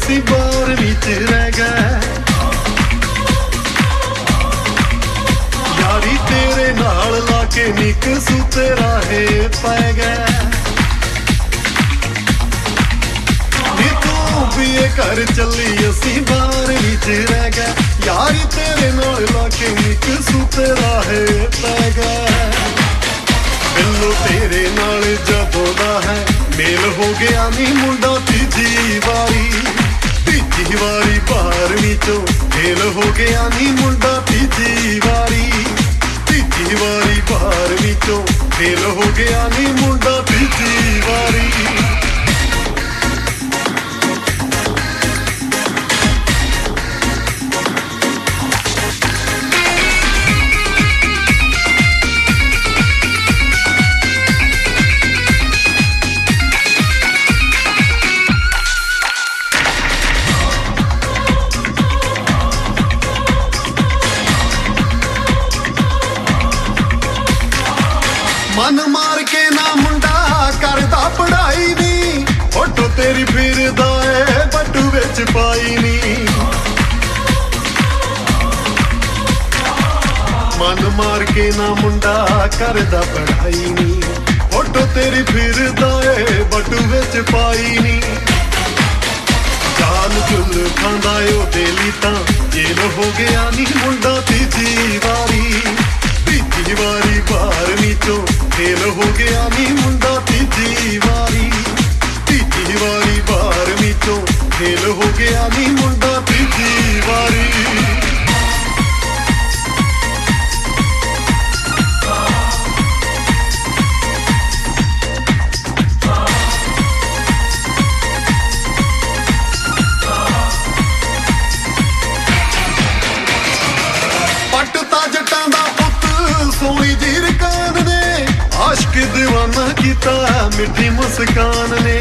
ਅਸੀਂ 12ਵੀਂ ਚ ਰਹਿ ਗਏ ਯਾਰੀ ਤੇਰੇ ਨਾਲ ਲਾ ਕੇ ਨਿੱਕ ਸੁਤੇ ਰਾਹੇ ਪੈ ਗਏ ਨੀ ਤੂੰ ਵੀ ਇਹ ਘਰ ਚੱਲੀ ਅਸੀਂ 12ਵੀਂ ਚ ਰਹਿ ਗਏ ਯਾਰੀ ਤੇਰੇ ਨਾਲ ਲਾ ਕੇ ਨਿੱਕ ਸੁਤੇ ਰਾਹੇ ਪੈ ਗਏ ਬਿੱਲੋ ਤੇਰੇ ਨਾਲ ਜਦੋਂ ਦਾ ਹੈ ਮੇਲ ਹੋ ਗਿਆ ਨੀ ਮੁੰਡਾ ਤੀਜੀ ਵਾਰੀ 12ਵੀਂ ਚੋਂ ਫੇਲ ਹੋ ਗਿਆ ਨੀ ਮੁੰਡਾ ਤੀਜੀ ਵਾਰੀ 12ਵੀਂ ਚੋਂ ਫੇਲ ਹੋ ਗਿਆ ਨੀ ਮੁੰਡਾ ਤੀਜੀ ਵਾਰੀ ਮਨ ਮਾਰ ਕੇ ਨਾ ਮੁੰਡਾ ਕਰਦਾ ਪੜਾਈ ਨੀ ਫੋਟੋ ਤੇਰੀ ਫਿਰਦਾ ਏ ਬੱਟੂ ਵਿੱਚ ਪਾਈ ਨੀ ਮਨ ਮਾਰ ਕੇ ਨਾ ਮੁੰਡਾ ਕਰਦਾ ਪੜਾਈ ਨੀ ਫੋਟੋ ਤੇਰੀ ਫਿਰਦਾ ਏ ਬੱਟੂ ਵਿੱਚ ਪਾਈ ਨੀ ਚਾਲ ਚੁੱਲ ਖਾਂਦਾ ਉਹਦੇ ਲਈ ਤਾਂ ਜੇਲ ਹੋ ਗਿਆ ਨੀ ਮੁੰਡਾ ਤੀਜੀ ਵਾਰੀ 12ਵੀਂ ਚੋਂ ਫੇਲ ਹੋ ਗਿਆ ਨੀ ਮੁੰਡਾ ਤੀਜੀ ਵਾਰੀ 12ਵੀਂ ਚੋਂ ਫੇਲ ਹੋ ਗਿਆ ਨੀ ਮੁੰਡਾ ਤੀਜੀ ਵਾਰੀ ਪੱਟ ਤਾਂ ਜੱਟਾਂ ਦਾ ਸੋਹਣੀ ਜੀ ਰਕਾਨ ਨੇ ਆਸ਼ਕ ਦੀਵਾਨਾ ਕੀਤਾ ਮਿੱਠੀ ਮੁਸਕਾਨ ਨੇ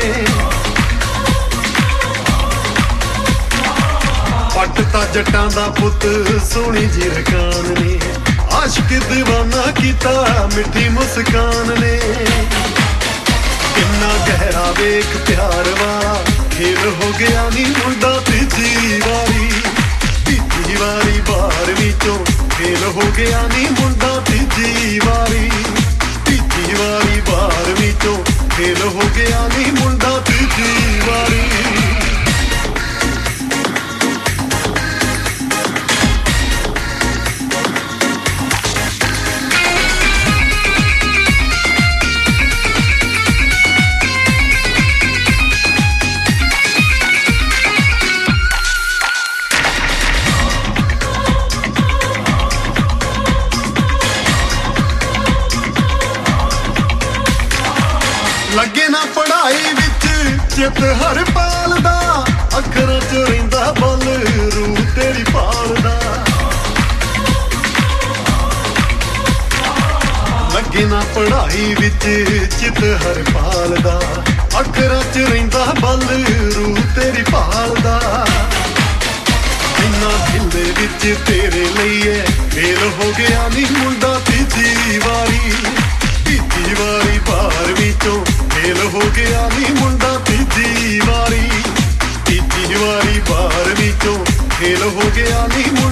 ਪੱਟ ਤਾਂ ਜੱਟਾਂ ਦਾ ਪੁੱਤ ਸੋਹਣੀ ਜੀ ਰਕਾਨ ਨੇ ਆਸ਼ਕ ਦੀਵਾਨਾ ਕੀਤਾ ਮਿੱਠੀ ਮੁਸਕਾਨ ਨੇ ਕਿੰਨਾ ਗਹਿਰਾ ਵੇਖ ਪਿਆਰ ਵਾਲਾ ਖੇਲ ਹੋ ਗਿਆ ਨੀ ਮੁੰਡਾ ਤੀਜੀ ਵਾਰੀ 12ਵੀਂ ਚੋਂ ਫੇਲ ਹੋ ਗਿਆ ਨੀ ਮੁੰਡਾ ਤੀਜੀ ਵਾਰੀ 12ਵੀਂ ਚੋਂ ਫੇਲ ਹੋ ਗਿਆ ਨੀ ਮੁੰਡਾ ਤੀਜੀ ਵਾਰੀ ਲੱਗੇ ਨਾ ਪੜਾਈ ਵਿੱਚ ਚਿੱਤ ਹਰ ਪਾਲ ਦਾ ਅੱਖਰਾਂ ਚ ਰਹਿੰਦਾ ਬਲ ਰੂ ਤੇਰੀ ਪਾਲਦਾ ਲੱਗੇ ਨਾ ਪੜਾਈ ਵਿੱਚ ਚਿੱਤ ਹਰ ਪਾਲ ਦਾ ਅੱਖਰਾਂ ਚ ਰਹਿੰਦਾ ਬਲ ਰੂ ਤੇਰੀ ਪਾਲਦਾ ਇੰਨਾ ਦਿਲ ਦੇ ਵਿੱਚ ਤੇਰੇ ਲਈ ਏ ਫੇਲ ਹੋ ਗਿਆ ਨੀ ਮੁੰਡਾ ਤੀਜੀ ਵਾਰੀ 12ਵੀਂ ਚੋਂ ਫੇਲ ਹੋ ਗਿਆ ਨੀ ਮੁੰਡਾ ਤੀਜੀ ਵਾਰੀ 12ਵੀਂ ਚੋਂ ਫੇਲ ਹੋ ਗਿਆ ਨੀ